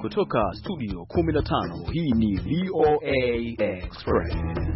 Kutoka studio 15 hii ni VOA Express.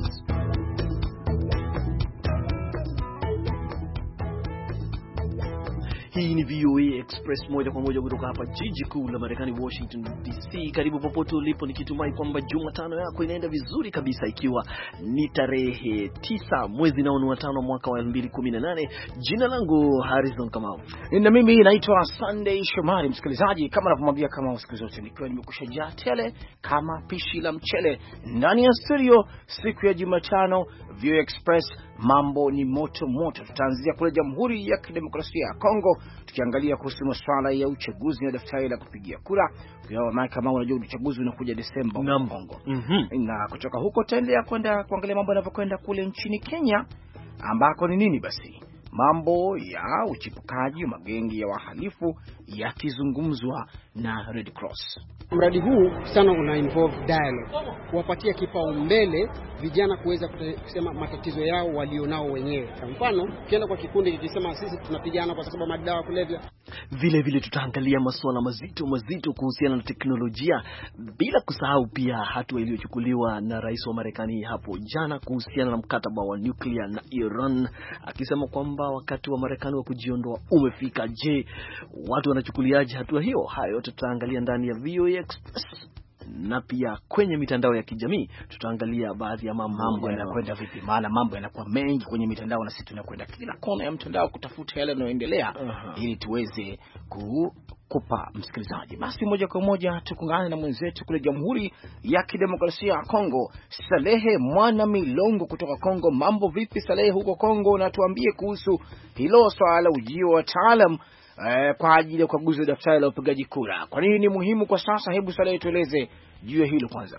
Hii ni VOA Express moja kwa moja kutoka hapa jiji kuu la Marekani, Washington DC. Karibu popote ulipo, nikitumai kwamba Jumatano yako inaenda vizuri kabisa, ikiwa ni tarehe 9 mwezi wa 5 mwaka wa 2018. Jina langu Harrison Kamau. Na mimi naitwa Sunday Shomari. Msikilizaji, kama navyomwambia kama siku zote, nikiwa nimekushajaa tele kama pishi la mchele ndani ya studio siku ya Jumatano. VOA Express, mambo ni moto moto. Tutaanzia kule Jamhuri ya Kidemokrasia ya Kongo, tukiangalia kuhusu masuala ya uchaguzi na daftari la kupigia kura. Kama unajua uchaguzi unakuja Desemba huko Kongo. Na kutoka huko tutaendelea kwenda kuangalia mambo yanavyokwenda kule nchini Kenya, ambako ni nini basi mambo ya uchipukaji wa magengi ya wahalifu yakizungumzwa na Red Cross. Mradi huu sana una involve dialogue, kuwapatia kipaumbele vijana kuweza kusema matatizo yao walionao wenyewe. Kwa mfano, ukienda kwa kikundi kikisema sisi tunapigana kwa sababu madawa kulevya. Vile tutaangalia masuala mazito kuhusiana na teknolojia, bila kusahau pia hatua iliyochukuliwa na rais wa Marekani hapo jana kuhusiana na mkataba wa nuclear na Iran, akisema kwamba wakati wa Marekani wa kujiondoa umefika. Je, watu wanachukuliaje hatua hiyo? Hayo yote tutaangalia ndani ya VOA Express, na pia kwenye mitandao ya kijamii tutaangalia baadhi ya mambo yanakwenda vipi, maana mambo yanakuwa mengi kwenye mitandao na sisi tunakwenda kila kona ya mtandao kutafuta yale yanayoendelea ili tuweze kukupa msikilizaji. Basi moja kwa moja tukungane na mwenzetu kule Jamhuri ya Kidemokrasia ya Kongo, Salehe Mwana Milongo kutoka Kongo. Mambo vipi Salehe huko Kongo, na tuambie kuhusu hilo swala la ujio wa wataalam kwa ajili ya ukaguzi wa daftari la upigaji kura. Kwa nini ni muhimu kwa sasa? Hebu Salehe tueleze juu ya hilo kwanza.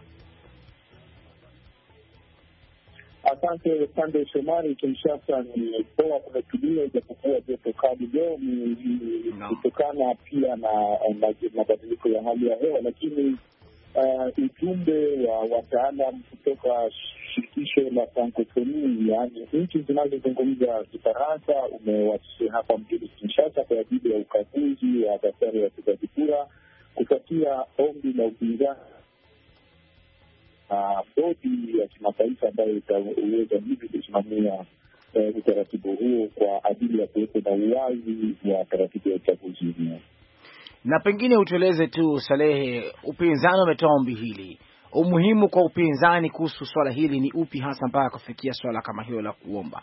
Asante Sunday Shomari. Kinshasa ni poa kumetulia, ijapokuwa joto kali leo ni kutokana pia na mabadiliko ya hali ya hewa, lakini ujumbe wa wataalam kutoka shirikisho la Francophonie, yaani nchi zinazozungumza Kifaransa, umewasili hapa mjini Kinshasa kwa ajili ya ukaguzi wa daftari ya upigaji kura kufuatia ombi la upinzani bodi ya kimataifa ambayo itaweza hivi kusimamia utaratibu huo kwa ajili ya kuwepo na uwazi wa taratibu ya uchaguzi huo. Na pengine utueleze tu Salehe, upinzani umetoa ombi hili, umuhimu kwa upinzani kuhusu swala hili ni upi hasa mpaka kufikia swala kama hilo la kuomba?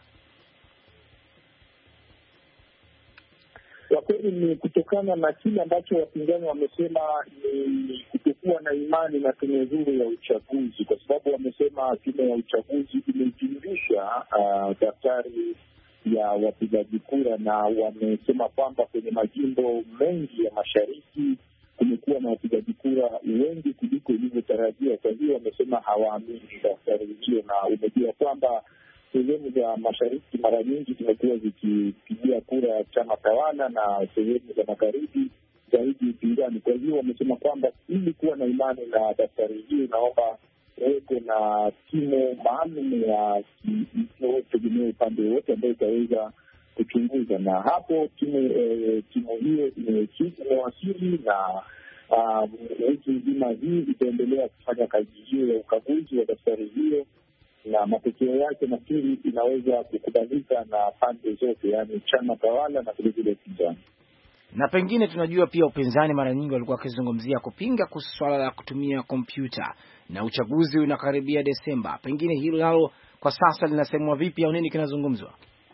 Kwa kweli ni kutokana na kile ambacho wapinzani wamesema ni kutokuwa na imani na tume huru ya uchaguzi, kwa sababu wamesema tume ya uchaguzi imejumlisha daftari ya wapigaji kura, na wamesema kwamba kwenye majimbo mengi ya mashariki kumekuwa na wapigaji kura wengi kuliko ilivyotarajiwa. Kwa hiyo wamesema hawaamini daftari hiyo, na umejua kwamba sehemu za mashariki mara nyingi zimekuwa zikipigia kura ya chama tawala na sehemu za magharibi zaidi upinzani. Kwa hiyo wamesema kwamba ili kuwa na imani na daftari hiyo, naomba kuweko na timu maalum ya tegemea upande wote ambayo itaweza kuchunguza, na hapo timu hiyo imewasili, na wiki nzima hii itaendelea kufanya kazi hiyo ya ukaguzi wa daftari hiyo, na matokeo yake nafikiri inaweza kukubalika na pande zote, yaani chama tawala na vilevile upinzani. Na pengine tunajua pia upinzani mara nyingi walikuwa wakizungumzia kupinga kuhusu swala la kutumia kompyuta, na uchaguzi unakaribia Desemba. Pengine hilo nalo kwa sasa linasemwa vipi au nini kinazungumzwa?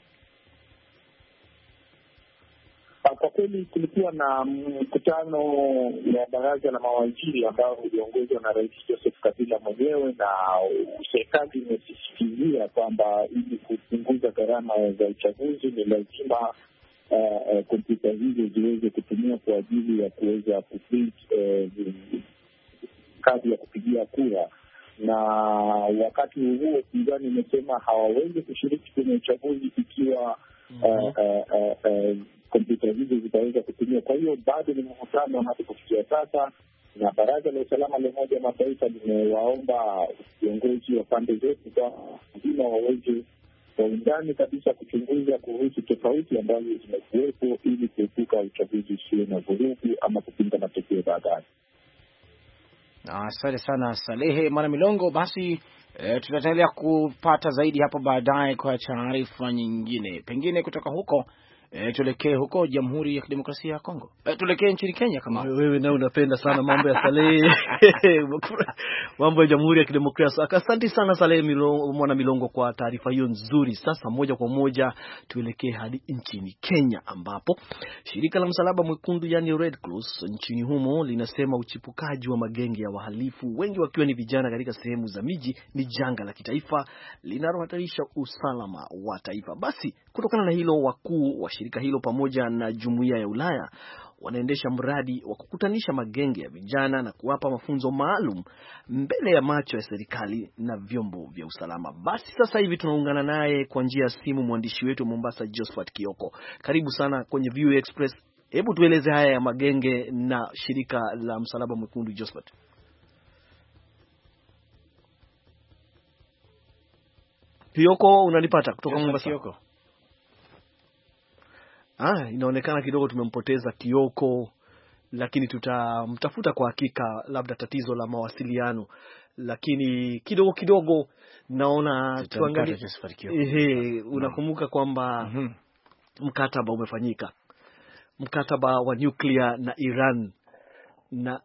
Kwa kweli kulikuwa na mkutano wa baraza la mawaziri ambao uliongozwa na Rais Joseph Kabila mwenyewe, na serikali imesisitizia kwamba ili kupunguza gharama za uchaguzi ni lazima kompyuta hizo ziweze kutumia kwa ajili ya kuweza kuprint kadi ya kupigia kura. Na wakati huo upinzani imesema hawawezi kushiriki kwenye uchaguzi ikiwa kompyuta hizo zitaweza kutumia. Kwa hiyo bado ni mvutano hadi kufikia sasa, na Baraza la Usalama la Umoja wa Mataifa limewaomba viongozi wa pande zote kwa lazima waweze kwa undani kabisa kuchunguza kuhusu tofauti ambazo zimekuwepo ili kuepuka uchaguzi usio na vurugu ama kupinga matokeo baadaye. Asante sana Salehe Mwana Milongo. Basi tutaendelea kupata zaidi hapo baadaye kwa taarifa nyingine, pengine kutoka huko. Tuelekee huko Jamhuri ya Kidemokrasia ya Kongo. Tuelekee nchini Kenya. Kama wewe na unapenda sana mambo ya Salehe mambo ya Jamhuri ya Kidemokrasia. Asante sana Salehe Mwana Milongo kwa taarifa hiyo nzuri. Sasa moja kwa moja tuelekee hadi nchini Kenya, ambapo shirika la Msalaba Mwekundu yani Red Cross nchini humo linasema uchipukaji wa magenge ya wahalifu, wengi wakiwa ni vijana katika sehemu za miji, ni janga la kitaifa linalohatarisha usalama wa taifa. Basi kutokana na hilo, wakuu wa shirika hilo pamoja na Jumuiya ya Ulaya wanaendesha mradi wa kukutanisha magenge ya vijana na kuwapa mafunzo maalum mbele ya macho ya serikali na vyombo vya usalama. Basi sasa hivi tunaungana naye kwa njia ya simu mwandishi wetu Mombasa Josephat Kioko. Karibu sana kwenye VOA Express. Hebu tueleze haya ya magenge na shirika la Msalaba Mwekundu Josephat. Kioko, unanipata kutoka Mombasa? Kioko. Inaonekana kidogo tumempoteza Kioko, lakini tutamtafuta kwa hakika, labda tatizo la mawasiliano, lakini kidogo naona tuangalie. Unakumbuka kwamba mkataba umefanyika, mkataba wa nuclear na Iran na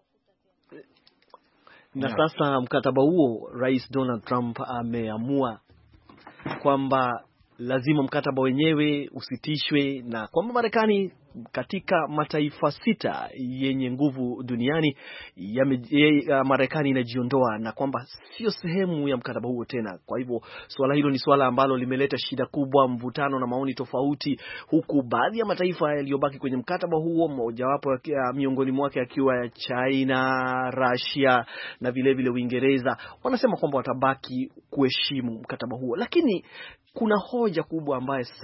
sasa mkataba huo Rais Donald Trump ameamua kwamba lazima mkataba wenyewe usitishwe, na kwamba Marekani katika mataifa 6 yenye nguvu duniani Marekani inajiondoa na kwamba sio sehemu ya mkataba huo tena. Kwa hivyo swala hilo ni swala ambalo limeleta shida kubwa, mvutano na maoni tofauti, huku baadhi ya mataifa yaliyobaki kwenye mkataba huo, mojawapo miongoni mwake akiwa ya China, Russia na vile vile Uingereza, wanasema kwamba watabaki kuheshimu mkataba huo. Lakini kuna hoja kubwa ambayo sasa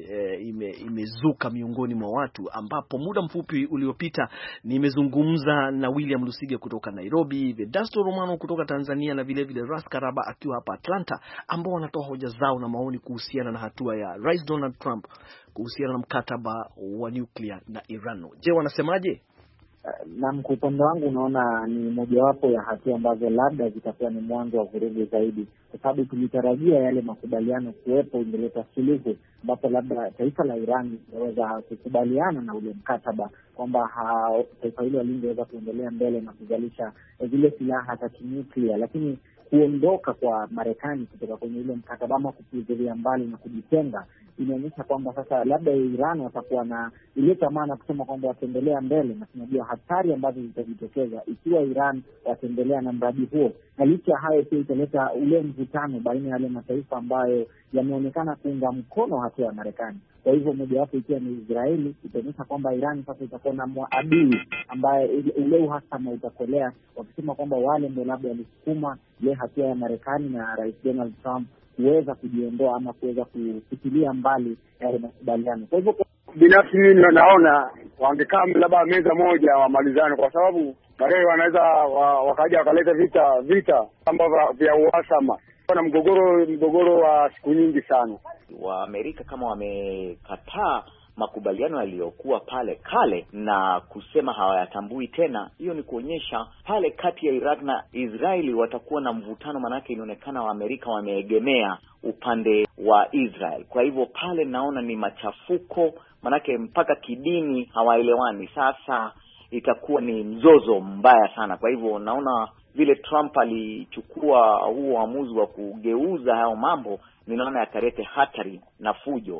imezuka miongoni mwa watu, ambapo muda mfupi uliopita nimezungumza na William Lusige kutoka Nairobi, Vedasto Romano kutoka Tanzania na vile vile Ras Karaba akiwa hapa Atlanta, ambao wanatoa hoja zao na maoni kuhusiana na hatua ya Rais Donald Trump kuhusiana na mkataba wa nuclear na Iran. Je, wanasemaje? Na kwa upande wangu unaona ni mojawapo ya hatua ambazo labda zitakuwa ni mwanzo wa vurugu zaidi, kwa sababu tulitarajia yale makubaliano kuwepo, ingeleta suluhu ambapo labda taifa la Iran linaweza kukubaliana na ule mkataba kwamba taifa hilo lingeweza kuendelea mbele na kuzalisha zile silaha za kinyuklia. Lakini kuondoka kwa Marekani kutoka kwenye ile mkataba ama kupuuzilia mbali na kujitenga, inaonyesha kwamba sasa labda Iran watakuwa na ile tamaa kusema kwamba wataendelea mbele, na tunajua hatari ambazo zitajitokeza ikiwa Iran wataendelea na mradi huo. Na licha ya hayo pia italeta ule mvutano baina ya yale mataifa ambayo yameonekana kuunga mkono hatua ya Marekani. Kwa hivyo mojawapo ikiwa ni Israeli, itaonyesha kwamba Iran sasa itakuwa na adui ambaye ule uhasama utakolea, wakisema kwamba wale ndio labda walisukuma ile hatua ya Marekani na Rais Donald Trump kuweza kujiondoa ama kuweza kufutilia mbali yale makubaliano. Kwa hivyo binafsi mimi naona wangekaa labda meza moja wamalizane, kwa sababu baadaye wanaweza wakaja wakaleta vita ambavyo vya uhasama na mgogoro wa siku nyingi sana. Wa Amerika kama wamekataa makubaliano yaliyokuwa pale kale na kusema hawayatambui tena, hiyo ni kuonyesha pale kati ya Iraq na Israeli watakuwa na mvutano, manake inaonekana wa Amerika wameegemea upande wa Israel. Kwa hivyo pale naona ni machafuko, manake mpaka kidini hawaelewani. Sasa itakuwa ni mzozo mbaya sana. Kwa hivyo naona vile Trump alichukua huo uamuzi wa kugeuza hayo mambo, ninaona yataleta hatari na fujo.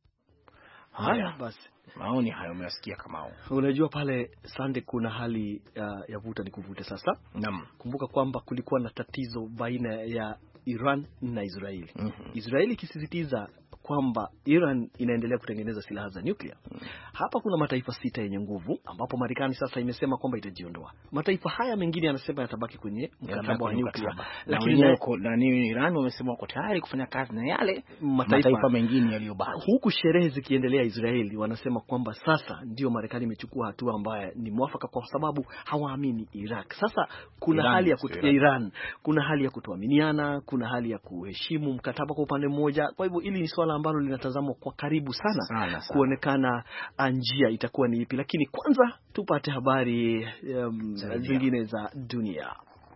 Haya basi, maoni hayo umeyasikia kama unajua pale Sunday kuna hali ya vuta ni kuvute sasa. Naam. Kumbuka kwamba kulikuwa na tatizo baina ya Iran na Israeli. Israeli ikisisitiza kwamba Iran inaendelea kutengeneza silaha za nuclear. Hapa kuna mataifa 6 yenye nguvu ambapo Marekani sasa imesema kwamba itajiondoa. Mataifa haya mengine yanasema yatabaki kwenye mkataba wa nuclear. Lakini Iran wamesema wako tayari kufanya kazi na yale mataifa mengine yaliyobaki. Huku sherehe zikiendelea, Israeli wanasema kwamba sasa ndio Marekani imechukua hatua ambayo ni mwafaka kwa sababu hawaamini Iraq. Sasa kuna hali ya Iran, kuna hali ya kutoaminiana, kuna hali ya kuheshimu mkataba kwa upande mmoja. Kwa hivyo ili ni swala ambalo linatazamwa kwa karibu sana kuonekana njia itakuwa ni ipi. Lakini kwanza tupate habari zingine za dunia.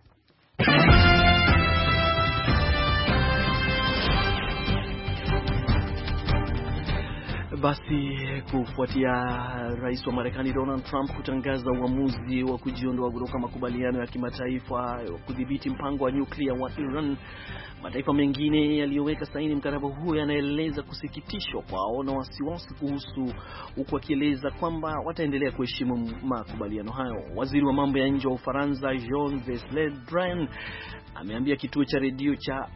Basi kufuatia rais wa Marekani Donald Trump kutangaza uamuzi wa kujiondoa kutoka makubaliano ya kimataifa wa kudhibiti mpango wa nyuklia wa Iran, mataifa mengine yaliyoweka saini mkataba huo yanaeleza kusikitishwa kwao na wasiwasi kuhusu, huku akieleza kwamba wataendelea kuheshimu makubaliano hayo. Waziri wa mambo ya nje wa Ufaransa Jean-Yves Le Drian ameambia kituo cha redio cha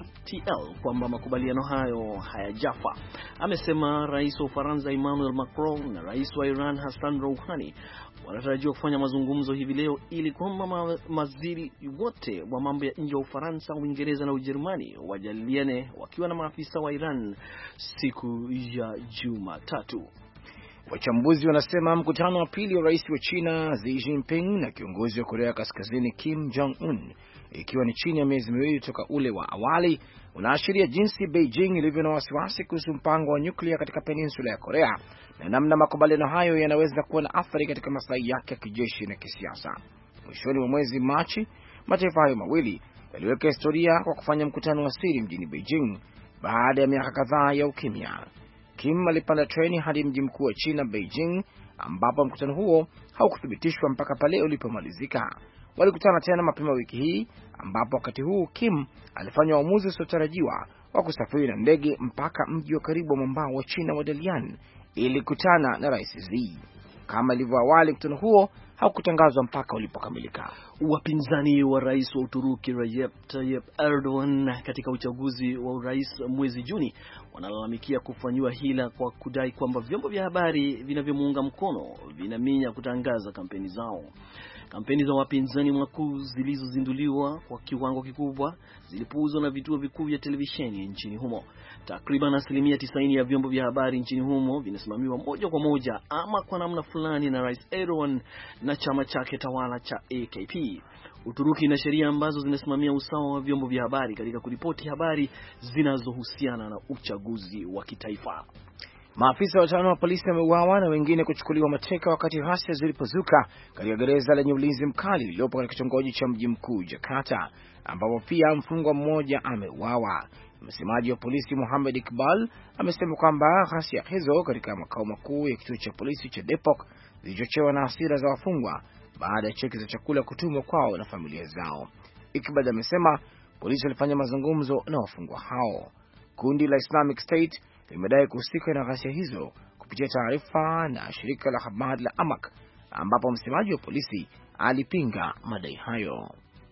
RTL kwamba makubaliano hayo hayajafa. Amesema rais wa Ufaransa Emmanuel Macron na rais wa Iran Hassan Rouhani wanatarajiwa kufanya mazungumzo hivi leo ili kwamba mawaziri wote wa mambo ya nje wa Ufaransa, Uingereza na Ujerumani wajadiliane wakiwa na maafisa wa Iran siku ya Jumatatu. Wachambuzi wanasema mkutano wa pili wa rais wa China Xi Jinping na kiongozi wa Korea Kaskazini Kim Jong-un, ikiwa ni chini ya miezi miwili kutoka ule wa awali, unaashiria jinsi Beijing ilivyo na wasiwasi kuhusu mpango wa nyuklia katika peninsula ya Korea na namna makubaliano hayo yanaweza kuwa na athari katika maslahi yake ya kijeshi na kisiasa. Mwishoni mwa mwezi Machi, mataifa hayo mawili yaliweka historia kwa kufanya mkutano wa siri mjini Beijing baada ya miaka kadhaa ya ukimya. Kim alipanda treni hadi mji mkuu wa China Beijing, ambapo mkutano huo haukuthibitishwa mpaka pale ulipomalizika. Walikutana tena mapema wiki hii, ambapo wakati huu Kim alifanya uamuzi usiotarajiwa wa kusafiri na ndege mpaka mji wa karibu wa mwambao wa China wa Dalian ili kukutana na rais Xi. Kama ilivyo awali, mkutano huo haukutangazwa mpaka ulipokamilika. Wapinzani wa rais wa Uturuki Recep Tayyip Erdogan katika uchaguzi wa urais mwezi Juni wanalalamikia kufanywa hila kwa kudai kwamba vyombo vya habari vinavyomuunga mkono vinaminya kutangaza kampeni zao. Kampeni za wapinzani wakuu zilizozinduliwa kwa kiwango kikubwa zilipuuzwa na vituo vikuu vya televisheni nchini humo. Takriban 90% ya vyombo vya habari nchini humo vinasimamiwa moja kwa moja ama kwa namna fulani na Rais Erdogan na chama chake tawala cha AKP. Uturuki ina sheria ambazo zinasimamia usawa wa vyombo vya habari katika kuripoti habari zinazohusiana na uchaguzi wa kitaifa. Maafisa watano wa polisi wameuawa na wengine kuchukuliwa mateka wakati ghasia zilipozuka katika gereza lenye ulinzi mkali lililopo katika kitongoji cha mji mkuu Jakarta, ambapo pia mfungwa mmoja ameuawa. Msemaji wa polisi Mohamed Iqbal amesema kwamba ghasia hizo katika makao makuu ya kituo cha polisi cha Depok zilichochewa na hasira za wafungwa baada ya cheki za chakula kutumwa kwao na familia zao. Iqbal amesema polisi walifanya mazungumzo na wafungwa hao. Kundi la Islamic State limedai kuhusika na ghasia hizo kupitia taarifa na shirika la habari la Amaq, ambapo msemaji wa polisi alipinga madai hayo.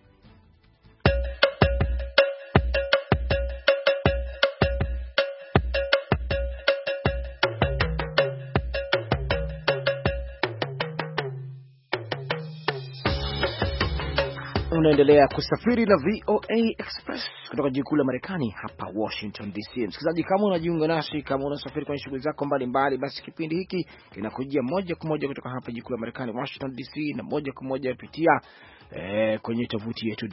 Unaendelea kusafiri na VOA Express kutoka jiji kuu la Marekani hapa Washington DC. Msikilizaji, kama unajiunga nasi, kama unasafiri kwenye shughuli zako mbalimbali, basi kipindi hiki kinakujia moja kwa moja kutoka hapa jiji kuu la Marekani Washington DC, na moja kwa moja kupitia kwenye tovuti yetu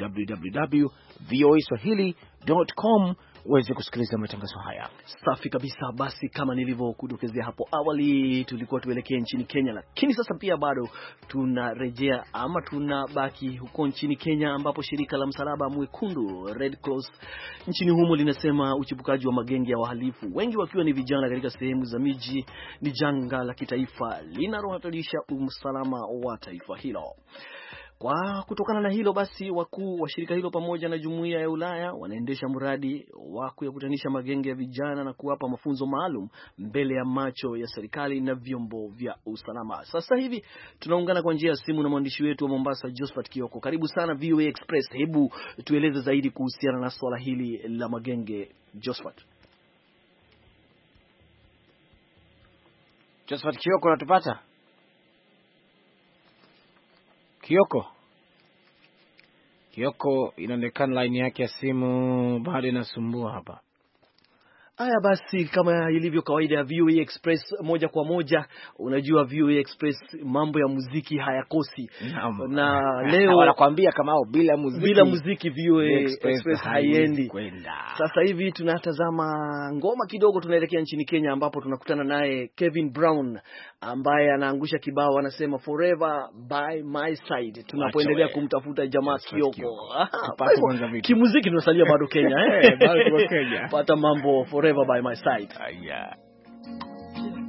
www.voaswahili.com uweze kusikiliza matangazo haya. Safi kabisa. Basi kama nilivyokudokezea hapo awali, tulikuwa tuelekee nchini Kenya, lakini sasa pia bado tunarejea ama tunabaki huko nchini Kenya, ambapo shirika la Msalaba Mwekundu Red Cross nchini humo linasema uchipukaji wa magenge ya wahalifu, wengi wakiwa ni vijana katika sehemu za miji, ni janga la kitaifa linalohatarisha usalama wa taifa hilo. Kwa kutokana na hilo basi, wakuu wa shirika hilo pamoja na Jumuiya ya Ulaya wanaendesha mradi wa kuyakutanisha magenge ya vijana na kuwapa mafunzo maalum mbele ya macho ya serikali na vyombo vya usalama. Sasa hivi tunaungana kwa njia ya simu na mwandishi wetu wa Mombasa Josephat Kioko. Karibu sana VOA Express. Hebu tueleze zaidi kuhusiana na swala hili la magenge, Josephat. Josephat Kioko, unatupata? Kioko inaonekana line yake ya simu bado inasumbua hapa. Haya basi, kama ilivyo kawaida ya VOA Express moja kwa moja, unajua VOA Express mambo ya muziki hayakosi. Na leo wanakuambia kama bila muziki VOA Express haiendi. Sasa hivi tunatazama ngoma kidogo, tunaelekea nchini Kenya ambapo tunakutana naye Kevin Brown ambaye anaangusha kibao, anasema Forever by my side. Tunapoendelea kumtafuta jamaa Kioko. Kimuziki tunasalia bado Kenya bado Kenya. Pata mambo Forever by my side. Yeah.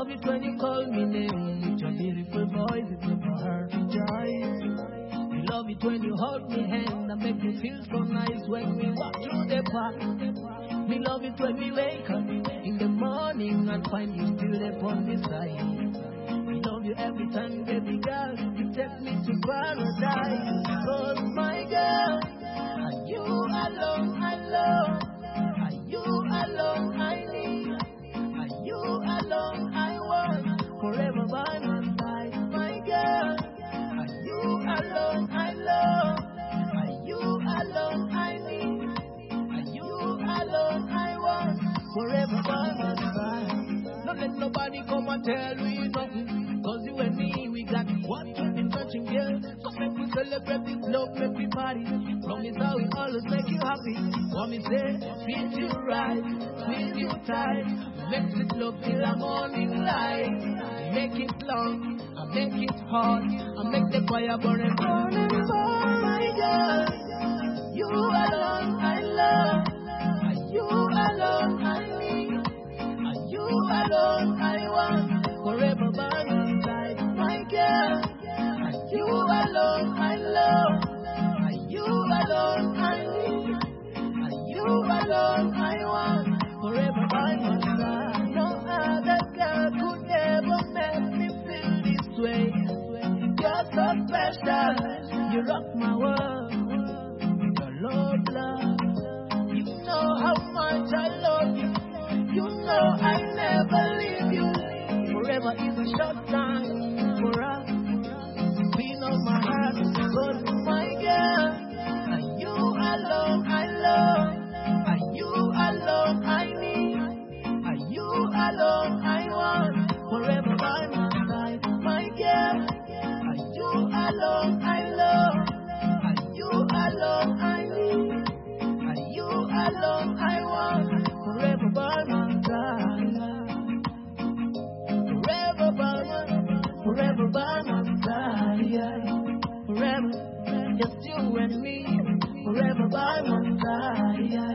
love it when you call me name with your beautiful voice, it makes my heart rejoice. Me love it when you hold me hand and make me feel so nice when we walk through the park. Me love it when we wake up in the morning and find you still there on the side. Me love you every time, baby girl, you take me to paradise. Cause my girl, and you alone I love, and you alone I need, and you alone I want, forever by my side. My girl, and you alone I love, and you alone I need, and you alone I want, forever by my side. Don't let nobody come and tell you nothing, cause you and me, we got what you've been touching, girl. So make we celebrate this love, make we party. Promise I will always make you happy. Want me say, treat you right, squeeze you tight, make this love till the morning light. Make it long, I make it hot, I make the fire burn and burn and burn. My girl, you alone I love, and you alone I need, and you alone I want, forever by my side. My girl, and you alone I love, and you alone I need, and you alone I want, forever by my side. No other girl could ever make me feel this way. You're so special, you rock my world, your love, love. You know how much I love you, you know I never leave you. Forever is a short time for us. Being on my heart, but my girl, and you alone I love, and you alone I need, and you alone I want, forever by my side. My girl, and you alone I love, and you alone I need, and you alone I want, forever by my side. Forever by my side, yeah. Forever, just you and me. Forever by my side, yeah.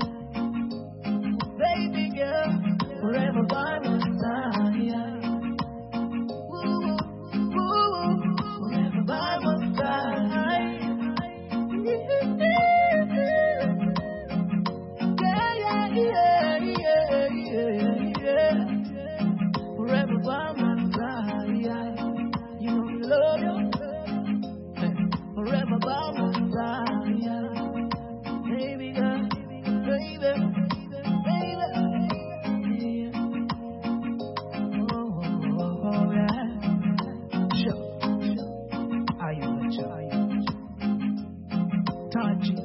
Baby girl, forever by my side, yeah. Woo, woo, forever by my side. Yeah, yeah. Forever by my side, yeah. You know me love you. Forever by my side, yeah. Baby girl, baby, baby, yeah. Oh, yeah. Sure. Are you sure? Touch it.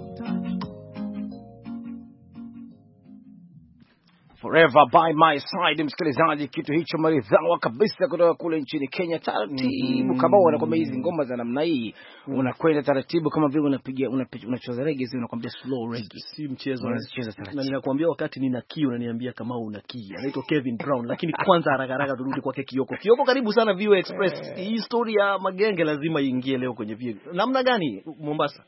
Forever by my side, msikilizaji, kitu hicho maridhawa kabisa kutoka kule nchini Kenya. Taratibu kama wanakwambia hizi ngoma za namna hii, unakwenda taratibu kama vile unacheza reggae, unakwambia slow reggae, si mchezo. Unacheza taratibu. Na ninakwambia wakati nina kiu unaniambia kama una kiu. Anaitwa Kevin Brown, lakini kwanza haraka turudi kwake Kioko. Kioko, karibu sana VOA Express. Hii story ya magenge lazima iingie leo kwenye VOA. Namna gani Mombasa?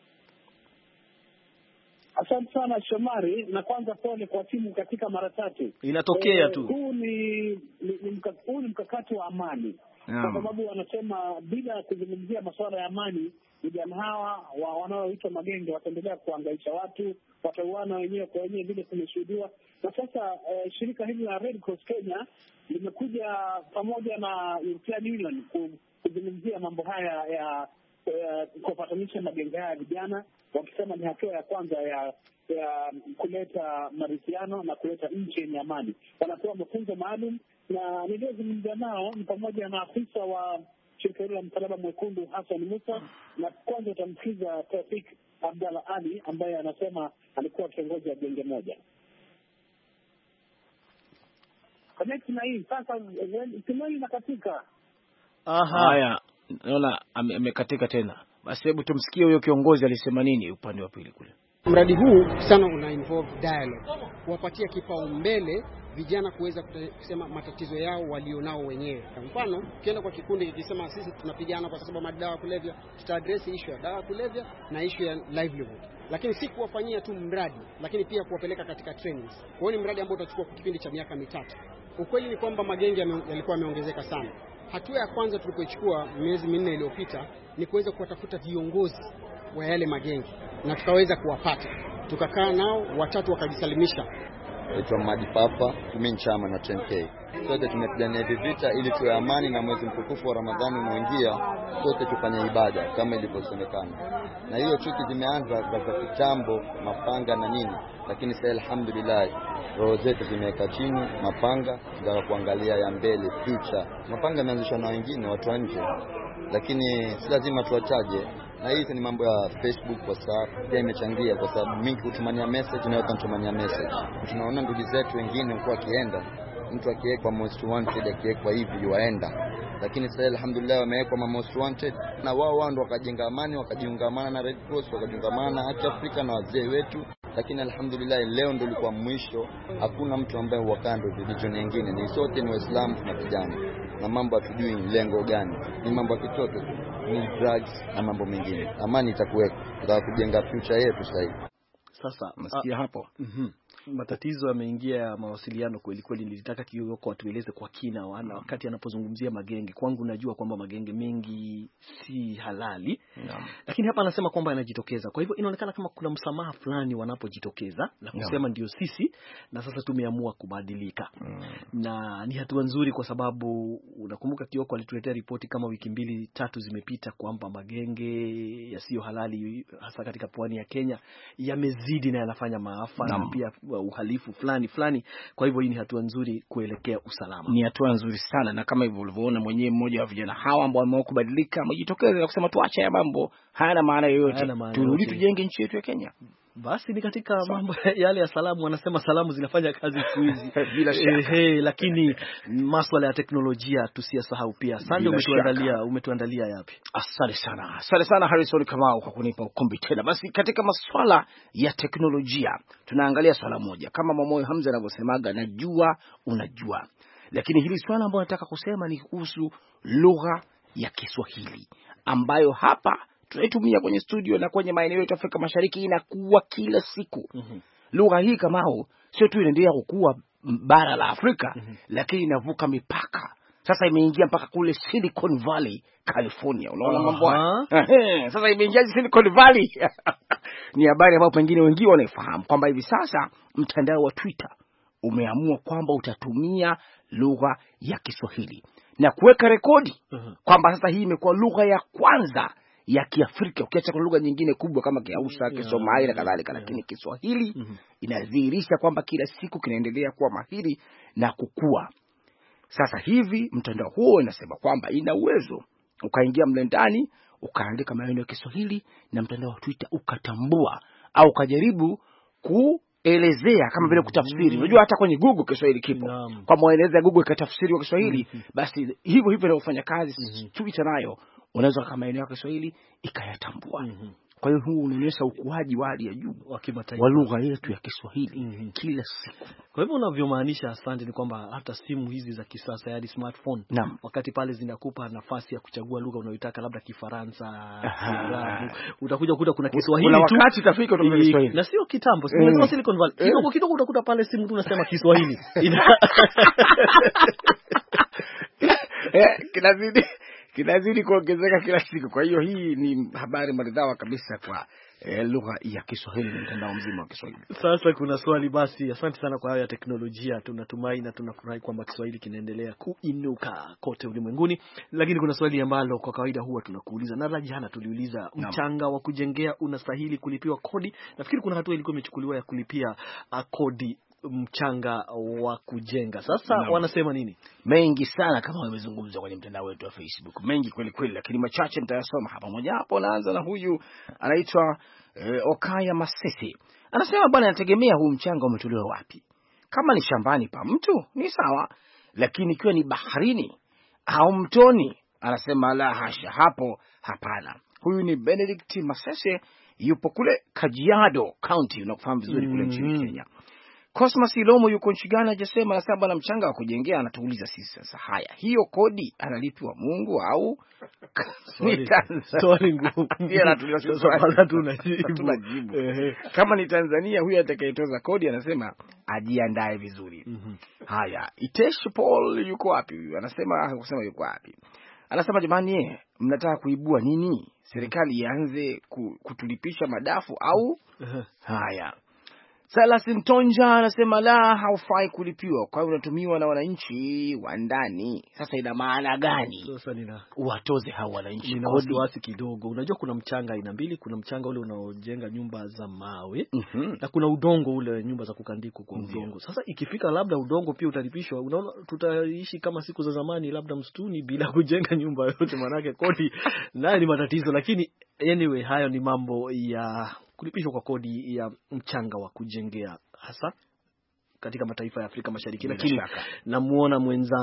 Asante sana Shomari, na kwanza pole kwa timu katika mara tatu. Inatokea tu. Huu ni mkakati wa amani. Kwa sababu wanasema bila kuzungumzia masuala ya amani, vijana hawa wanaoitwa magenge wataendelea kuhangaisha watu, watauana wenyewe kwa wenyewe vile tumeshuhudiwa. Na sasa shirika hili la Red Cross Kenya limekuja pamoja na European Union kuzungumzia mambo haya ya kupatanisha magenge haya vijana, wakisema ni hatua ya kwanza ya kuleta maridhiano na kuleta nchi yenye amani. Wanatoa mafunzo maalum, na niliyozungumza nao ni pamoja na afisa wa shirika hilo la Msalaba Mwekundu Hassan Musa, na kwanza utamsikiza Tawfik Abdalla Ali ambaye anasema alikuwa kiongozi wa genge moja. Connect na hii sasa, simu inakatika. Haya, naona amekatika tena. Basi hebu tumsikie huyo kiongozi alisema nini upande wa pili kule. Mradi huu sana una involve dialogue, kuwapatia kipaumbele vijana kuweza kusema matatizo yao walionao wenyewe. Kwa mfano, ukienda kwa kikundi kikisema sisi tunapigana kwa sababu madawa kulevya, tutaaddress issue ya dawa kulevya na issue ya livelihood. lakini si kuwafanyia tu mradi, lakini pia kuwapeleka katika trainings. Kwa hiyo ni mradi ambao utachukua kipindi cha miaka 3. Ukweli ni kwamba magenge yalikuwa yameongezeka sana. Hatua ya kwanza tulipoichukua miezi 4 iliyopita ni kuweza kuwatafuta viongozi wa yale magenge, na tukaweza kuwapata. Tukakaa nao, 3 wakajisalimisha. Naitwa Madi Papa, mimi chama na 10K. Sote tumepigania vita ili tuwe amani, na mwezi mtukufu wa Ramadhani unaoingia sote tufanye ibada kama ilivyosemekana. Na hiyo chuki zimeanza kwa kitambo, mapanga na nini, lakini sasa alhamdulillah roho zetu zimeweka chini, mapanga ndio kuangalia ya mbele picha. Mapanga yameanzishwa na wengine, watu wa nje, lakini si lazima tuwataje. Na hizi ni mambo ya Facebook, WhatsApp pia imechangia, kwa sababu mingi kutumania message na kutumania message. Tunaona ndugu zetu wengine kwa kienda mtu akiwekwa most wanted, akiwekwa hivi waenda, lakini sasa alhamdulillah wamewekwa most wanted, na wao ndio wakajenga amani, wakajiungamana na Red Cross, wakajiungamana na Haki Afrika na wazee wetu. Lakini alhamdulillah leo ndio ulikuwa mwisho, hakuna mtu ambaye wakando religion nyingine, ni sote ni Waislamu tunapigana na mambo hatujui lengo gani, ni mambo ya kitoto, ni drugs na mambo mengine. Amani itakuwepo, tunataka kujenga future yetu sasa hivi. Sasa nasikia hapo matatizo yameingia ya mawasiliano kweli kweli. Nilitaka Kioko atueleze kwa kina wakati anapozungumzia magenge. Kwangu najua kwamba magenge mengi si halali, lakini hapa anasema kwamba yanajitokeza. Kwa hivyo inaonekana kama kuna msamaha fulani wanapojitokeza na kusema ndio sisi na sasa tumeamua kubadilika. Na ni hatua nzuri, kwa sababu unakumbuka Kioko alituletea ripoti kama wiki 2-3 zimepita kwamba magenge yasiyo halali hasa katika pwani ya Kenya yamezidi na yanafanya maafa na pia uhalifu fulani. Kwa hivyo hii ni hatua nzuri kuelekea usalama. Ni hatua nzuri sana, na kama hivyo ulivyoona mwenyewe mmoja wa vijana hawa ambao wameamua kubadilika amejitokeza na kusema tuache ya mambo hayana maana yoyote, turudi tujenge nchi yetu ya Kenya. Basi ni katika mambo yale ya salamu, wanasema salamu zinafanya kazi siku hizi bila shaka. Lakini masuala ya teknolojia tusiyasahau pia. Asante, umetuandalia yapi? Asante sana Harrison Kamau kwa kunipa ukumbi tena. Basi katika masuala ya teknolojia tunaangalia swala moja, kama Momoyo Hamza anavyosemaga, najua unajua, lakini hili swala ambalo nataka kusema ni kuhusu lugha ya Kiswahili ambayo hapa tunaitumia kwenye studio na kwenye maeneo yetu Afrika Mashariki, inakuwa kila siku. Lugha hii Kamau sio tu inaendelea kukua bara la Afrika, lakini inavuka mipaka. Sasa imeingia mpaka kule Silicon Valley, California. Unaona mambo haya? Sasa imeingia Silicon Valley. Ni habari ambayo pengine wengi wanaifahamu kwamba hivi sasa mtandao wa Twitter umeamua kwamba utatumia lugha ya Kiswahili na kuweka rekodi kwamba sasa hii imekuwa lugha ya kwanza ya Kiafrika, ukiacha kwa lugha nyingine kubwa kama Kiausa, Kisomali na kadhalika, lakini Kiswahili inadhihirisha kwamba kila siku kinaendelea kuwa mahiri na kukua. Sasa hivi mtandao huo inasema kwamba ina uwezo ukaingia mle ndani ukaandika maneno ya Kiswahili na mtandao wa Twitter ukatambua au ukajaribu kuelezea kama vile kutafsiri. Unajua hata kwenye Google Kiswahili kipo. Kwa mueleza Google ikatafsiri kwa Kiswahili, basi hivyo ndio ufanya kazi Twitter nayo. Unaweza kama maneno ya Kiswahili ikayatambua. Kwa hiyo huu unaonyesha ukuaji wa hali ya juu wa lugha yetu ya Kiswahili kila siku. Kwa hivyo unavyomaanisha, asante, ni kwamba hata simu hizi za kisasa, yaani smartphone, wakati pale zinakupa nafasi ya kuchagua lugha unayotaka, labda Kifaransa, Kiarabu, utakuja kukuta kuna Kiswahili tu. Kuna wakati utafika utakuta Kiswahili. Na sio kitambo, sio Silicon Valley. Kidogo utakuta pale simu tu unasema Kiswahili. Kinazidi kuongezeka kila siku. Kwa hiyo hii ni habari maridhawa kabisa kwa lugha ya Kiswahili na mtandao mzima wa Kiswahili. Sasa kuna swali basi. Asante sana kwa hayo ya teknolojia. Tunatumai na tunafurahi kwamba Kiswahili kinaendelea kuinuka kote ulimwenguni. Lakini kuna swali ambalo kwa kawaida huwa tunakuuliza, na jana tuliuliza, mchanga wa kujengea unastahili kulipiwa kodi? Nafikiri kuna hatua ilikuwa imechukuliwa ya kulipia kodi mchanga wa kujenga. Sasa wanasema nini? Mengi sana kama wamezungumza kwenye mtandao wetu wa Facebook. Mengi kweli kweli, lakini machache nitayasoma hapa. Moja hapo naanza na huyu anaitwa Okaya Masisi. Anasema bwana, anategemea huu mchanga umetolewa wapi. Kama ni shambani pa mtu ni sawa, lakini ikiwa ni baharini au mtoni, anasema la hasha, hapo hapana. Huyu ni Benedict Masese, yupo kule Kajiado County, unakufahamu vizuri kule nchini Kenya. Cosmas Ilomo yuko nchi gani hajasema, anasema bwana mchanga wa kujengea, anatuuliza sisi sasa, haya hiyo kodi analipiwa Mungu au swali ngumu. Tunajibu. Kama ni Tanzania, huyu atakayetoza kodi anasema ajiandae vizuri. Haya, Itesh Paul yuko wapi huyu? Anasema kusema yuko wapi? Anasema jamani, mnataka kuibua nini? Serikali ianze kutulipisha madafu au? Haya. Salas Ntonja anasema la, haufai kulipiwa, kwa hiyo unatumiwa na wananchi wa ndani. Sasa ina maana gani? Sasa watoze hao wananchi kodi? Wasiwasi kidogo. Unajua kuna mchanga aina mbili, kuna mchanga ule unaojenga nyumba za mawe na kuna udongo ule nyumba za kukandikwa kwa udongo. Sasa ikifika labda udongo pia utalipishwa, unaona tutaishi kama siku za zamani labda msituni bila kujenga nyumba yote, manake kodi nayo ni matatizo. Lakini anyway, hayo ni mambo ya kulipishwa kwa kodi ya mchanga wa kujengea hasa katika mataifa ya Afrika Mashariki. Lakini namuona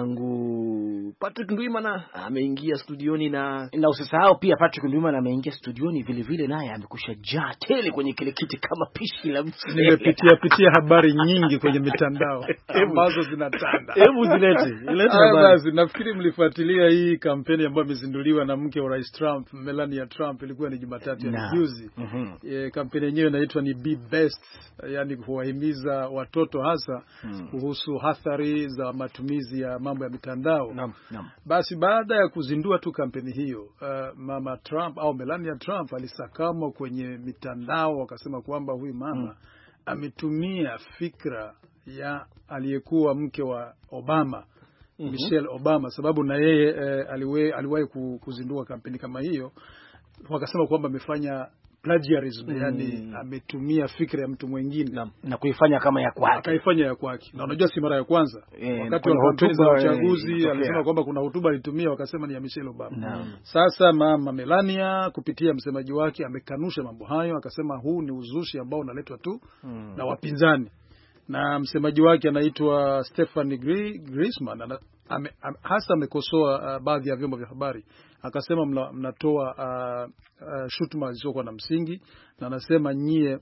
mwenzangu Patrick Ndwimana ameingia studioni na usisahau pia Patrick Ndwimana ameingia studioni vile vile, naye amekushajaa tele kwenye kile kiti kama pishi la mchele. Nimepitia habari nyingi kwenye mitandao ambazo zinatanda. Hebu zilete habari. Basi nafikiri mlifuatilia hii kampeni ambayo imezinduliwa na mke wa Rais Trump, Melania Trump, ilikuwa ni Jumatatu ya juzi. Kampeni yenyewe inaitwa ni Be Best, yani kuwahimiza watoto hasa kuhusu athari za matumizi ya mambo ya mitandao. Basi baada ya kuzindua tu kampeni hiyo, mama Trump au Melania Trump alisakamwa kwenye mitandao, wakasema kwamba huyu mama ametumia fikra ya aliyekuwa mke wa Obama, Michelle Obama, sababu na yeye aliwahi kuzindua kampeni kama hiyo. Wakasema kwamba amefanya plagiarism, yani ametumia fikra ya mtu mwingine na kuifanya kama ya kwake. Akaifanya ya kwake. Na unajua si mara ya kwanza. Wakati wa hotuba ya uchaguzi alisema kwamba kuna hotuba alitumia wakasema ni ya Michelle Obama. Sasa mama Melania kupitia msemaji wake amekanusha mambo hayo, akasema huu ni uzushi ambao unaletwa tu na wapinzani. Na msemaji wake anaitwa Stephanie Grisham hasa amekosoa baadhi ya vyombo vya habari. Akasema mnatoa shutuma zisizokuwa na msingi, na anasema nyie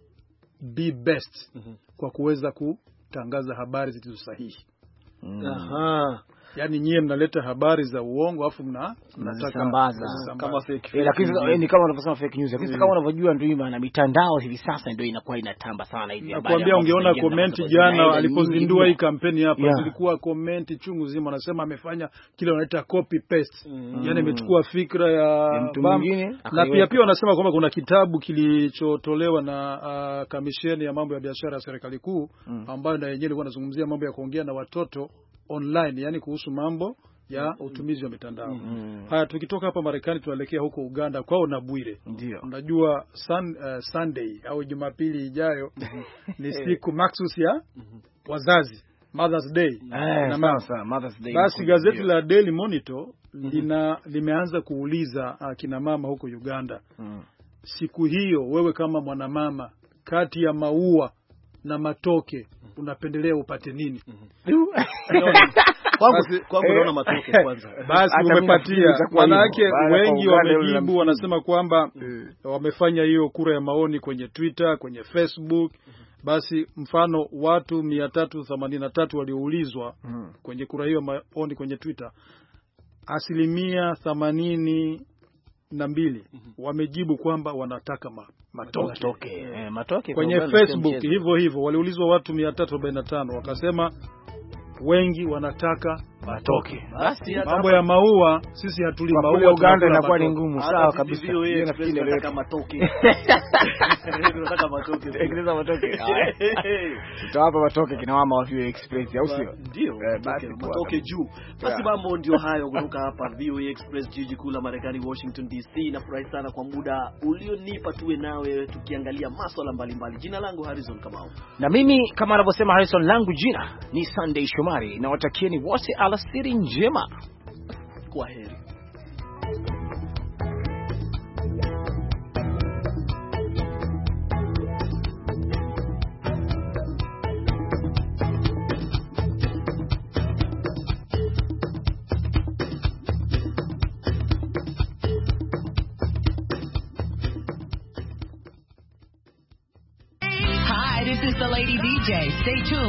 be best kwa kuweza kutangaza habari zilizo sahihi. Yani nyie mnaleta habari za uongo afu mnataka sambaza kama fake. Lakini ni kama wanavyosema fake news. Lakini kama unavyojua ndio maana mitandao hivi sasa ndio inakuwa inatamba sana hivi habari. Nakwambia ungeona comment jana alipozindua hii kampeni hapa, zilikuwa comment chungu zima, anasema amefanya kile wanaita copy paste. Yani amechukua fikra ya mtu mwingine. Na pia wanasema kwamba kuna kitabu kilichotolewa na kamisheni ya mambo ya biashara ya serikali kuu ambayo na yenyewe ilikuwa inazungumzia mambo ya kuongea na watoto online, yani kuhusu mambo ya utumizi wa mitandao. Haya, tukitoka hapa Marekani tunaelekea huko Uganda kwao na Bwire. Unajua Sunday au Jumapili ijayo ni siku maksus ya wazazi, Mother's Day. Mother's Day. Basi gazeti la Daily Monitor limeanza kuuliza kina mama huko Uganda, siku hiyo wewe kama mwanamama, kati ya maua na matoke unapendelea upate nini? Kwangu naona matoke kwanza. Basi umepatia. Manake wengi wamejibu, wanasema kwamba wamefanya hiyo kura ya maoni kwenye Twitter, kwenye Facebook. Basi mfano watu 383 walioulizwa kwenye kura hiyo maoni kwenye Twitter, 82% wamejibu kwamba wanataka matoke. Kwenye Facebook hivyo waliulizwa watu 345, wakasema wengi wanataka matoke. Basi mambo ya maua sisi hatuli maua. Uganda inakuwa ni ngumu. Sawa kabisa. Nafikiri nataka matoke. Nataka matoke. Tengeneza matoke. Tutawapa matoke kina mama wa VOA Express, au sio? Ndio. Matoke juu. Basi mambo ndio hayo kutoka hapa VOA Express, jiji kuu la Marekani, Washington DC. Nafurahi sana kwa muda ulionipa tuwe nawe tukiangalia masuala mbalimbali. Jina langu Harrison Kamau. Na mimi kama anavyosema Harrison, langu jina ni Sunday Shomari, na watakieni wote alasiri njema. Kwa heri. Hi, this is the Lady DJ. Stay tuned.